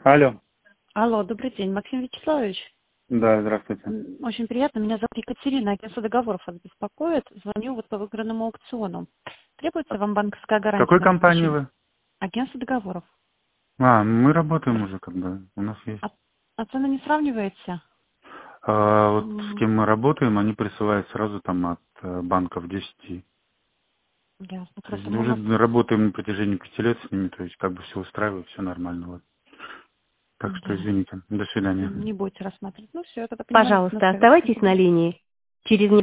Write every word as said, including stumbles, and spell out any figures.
Алло. Алло, добрый день, Максим Вячеславович. Да, здравствуйте. М, Очень приятно. Меня зовут Екатерина, агентство договоров вас беспокоит. Звоню вот по выигранному аукциону. Требуется вам банковская В гарантия какой на компании обеспечение? вы? Агентство договоров. А, мы работаем уже, как бы, у нас есть. А, а цены не сравниваете? А, вот с М, кем мы работаем, они присылают сразу там от э, банков десять. Ясно. То есть Просто мы у уже нас работаем на протяжении пяти лет с ними, то есть как бы все устраивает, все нормально. Вот. Так что ясно. извините. До свидания. Не будете рассматривать. Ну все, я тогда понимаю, на Пожалуйста, связи. оставайтесь Спасибо. на линии. Через